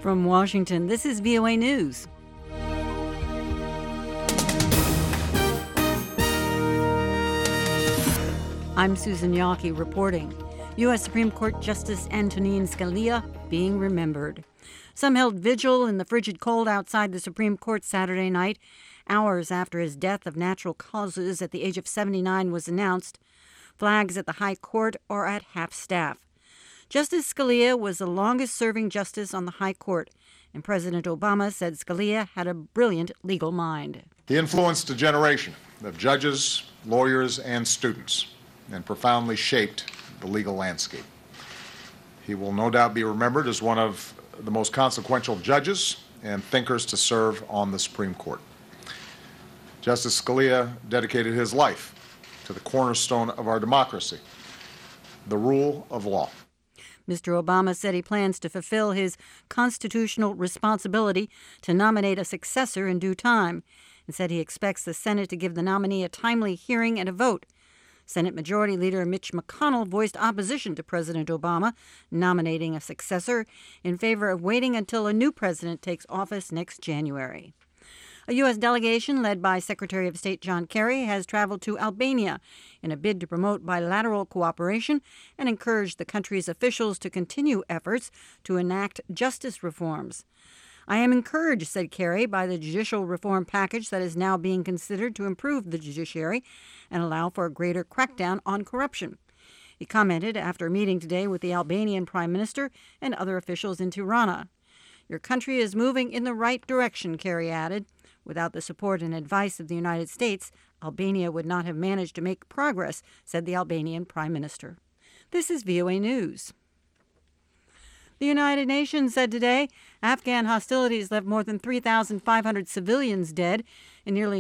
From Washington, this is VOA News. I'm Susan Yawkey reporting. U.S. Supreme Court Justice Antonin Scalia being remembered. Some held vigil in the frigid cold outside the Supreme Court Saturday night, hours after his death of natural causes at the age of 79 was announced. Flags at the High Court are at half-staff. Justice Scalia was the longest-serving justice on the High Court, and President Obama said Scalia had a brilliant legal mind. He influenced a generation of judges, lawyers, and students, and profoundly shaped the legal landscape. He will no doubt be remembered as one of the most consequential judges and thinkers to serve on the Supreme Court. Justice Scalia dedicated his life to the cornerstone of our democracy, the rule of law. Mr. Obama said he plans to fulfill his constitutional responsibility to nominate a successor in due time, and said he expects the Senate to give the nominee a timely hearing and a vote. Senate Majority Leader Mitch McConnell voiced opposition to President Obama nominating a successor in favor of waiting until a new president takes office next January. A U.S. delegation led by Secretary of State John Kerry has traveled to Albania in a bid to promote bilateral cooperation and encourage the country's officials to continue efforts to enact justice reforms. I am encouraged, said Kerry, by the judicial reform package that is now being considered to improve the judiciary and allow for a greater crackdown on corruption. He commented after a meeting today with the Albanian Prime Minister and other officials in Tirana. Your country is moving in the right direction, Kerry added. Without the support and advice of the United States, Albania would not have managed to make progress, said the Albanian Prime Minister. This is VOA News. The United Nations said today Afghan hostilities left more than 3,500 civilians dead and nearly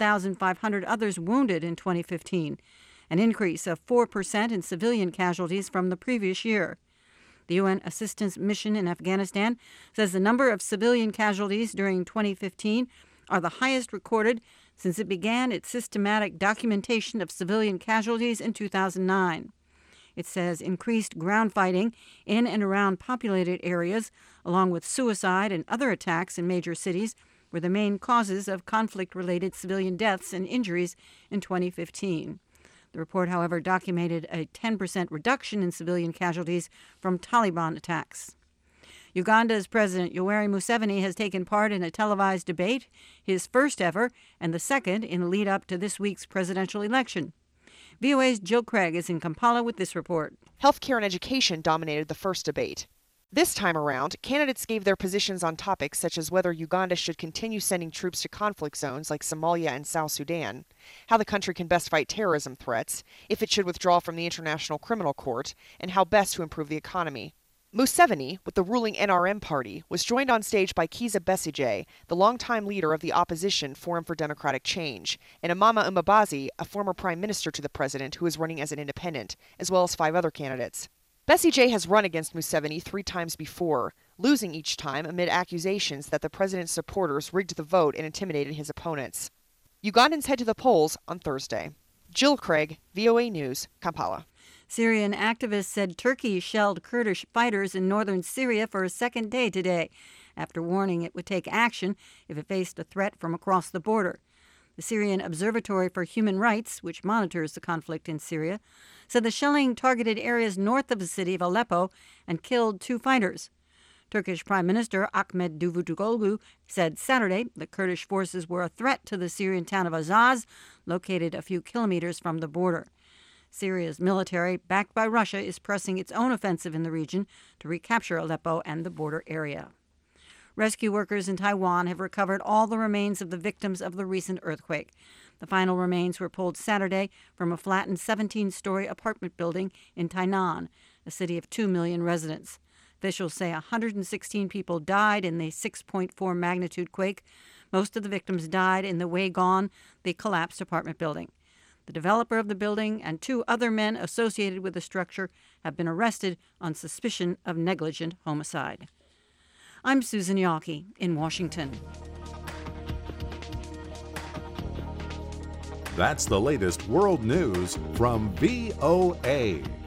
7,500 others wounded in 2015, an increase of 4% in civilian casualties from the previous year. The UN assistance mission in Afghanistan says the number of civilian casualties during 2015 are the highest recorded since it began its systematic documentation of civilian casualties in 2009. It says increased ground fighting in and around populated areas, along with suicide and other attacks in major cities, were the main causes of conflict-related civilian deaths and injuries in 2015. The report, however, documented a 10% reduction in civilian casualties from Taliban attacks. Uganda's President Yoweri Museveni has taken part in a televised debate, his first ever and the second in the lead-up to this week's presidential election. VOA's Jill Craig is in Kampala with this report. Healthcare and education dominated the first debate. This time around, candidates gave their positions on topics such as whether Uganda should continue sending troops to conflict zones like Somalia and South Sudan, how the country can best fight terrorism threats, if it should withdraw from the International Criminal Court, and how best to improve the economy. Museveni, with the ruling NRM party, was joined on stage by Kizza Besigye, the longtime leader of the opposition Forum for Democratic Change, and Amama Mbabazi, a former prime minister to the president who is running as an independent, as well as 5 other candidates. Besigye has run against Museveni 3 times before, losing each time amid accusations that the president's supporters rigged the vote and intimidated his opponents. Ugandans head to the polls on Thursday. Jill Craig, VOA News, Kampala. Syrian activists said Turkey shelled Kurdish fighters in northern Syria for a second day today, after warning it would take action if it faced a threat from across the border. The Syrian Observatory for Human Rights, which monitors the conflict in Syria, said the shelling targeted areas north of the city of Aleppo and killed 2 fighters. Turkish Prime Minister Ahmet Davutoglu said Saturday that Kurdish forces were a threat to the Syrian town of Azaz, located a few kilometers from the border. Syria's military, backed by Russia, is pressing its own offensive in the region to recapture Aleppo and the border area. Rescue workers in Taiwan have recovered all the remains of the victims of the recent earthquake. The final remains were pulled Saturday from a flattened 17-story apartment building in Tainan, a city of 2 million residents. Officials say 116 people died in the 6.4 magnitude quake. Most of the victims died in the Weigon, the collapsed apartment building. The developer of the building and 2 other men associated with the structure have been arrested on suspicion of negligent homicide. I'm Susan Yawkey in Washington. That's the latest world news from VOA.